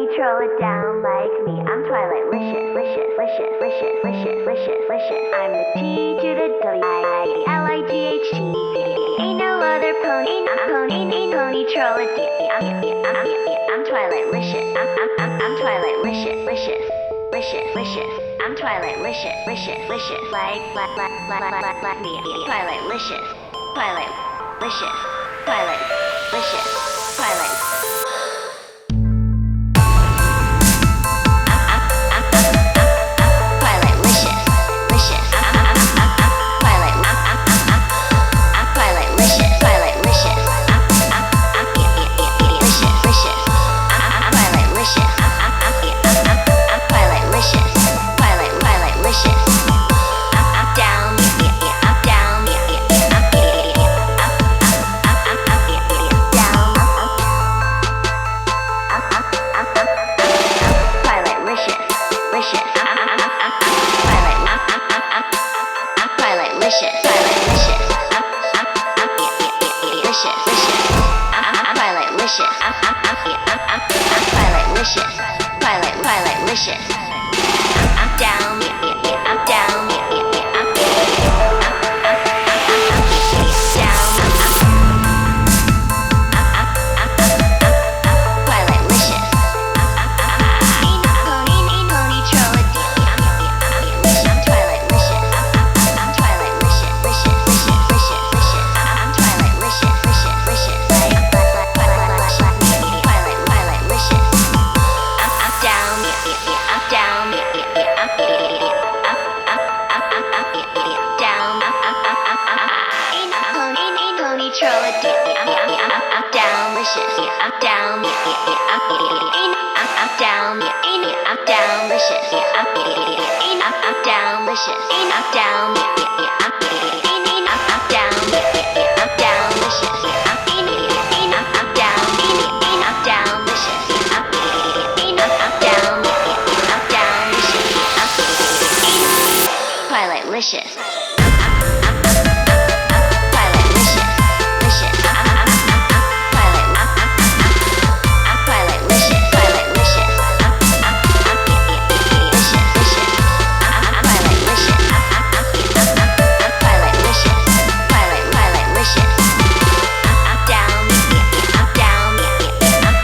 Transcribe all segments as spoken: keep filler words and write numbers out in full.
pony, troll it down like me. I'm Twilight Licious, licious, licious, licious, licious, licious, licious. I'm the T to the W I L I G H T. Ain't no other pony, I'm pony, ain't pony, troll it down. I'm, I'm, I'm Twilight Licious. I'm, I'm, I'm, I'm Twilight Licious, licious, licious, licious. I'm Twilight Licious, licious, licious, like, like, like, like, like, like me. Twilight Licious, Twilight Licious, Twilight Licious, Twilight. Twilight, Twilight, Licious. I'm down, I'm down, I'm down. Twilight Licious. Ain't no pony, ain't pony, troll it. I'm Twilight Licious. I'm Twilight Licious, licious, licious, licious, licious. I'm Twilight Licious, licious, licious. Twilight, Twilight, Twilight Licious. Down, I'm down, I'm down, ain't no pony, ain't pony, troll it. I'm down, licious. I'm down, ain't I'm down, ain't I'm down, licious. Ain't I'm down, licious. Ain't I'm down, ain't I'm down, I'm down, licious. Ain't I'm down, ain't I'm down, licious. Twilight Licious. Twilight Licious, licious. Twilight, Twilight Licious, Twilight Licious. Licious, licious. Twilight Licious. Twilight Licious, Twilight, Twilight Licious. I'm down, I'm down, I'm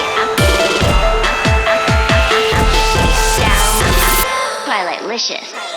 Twilight Licious.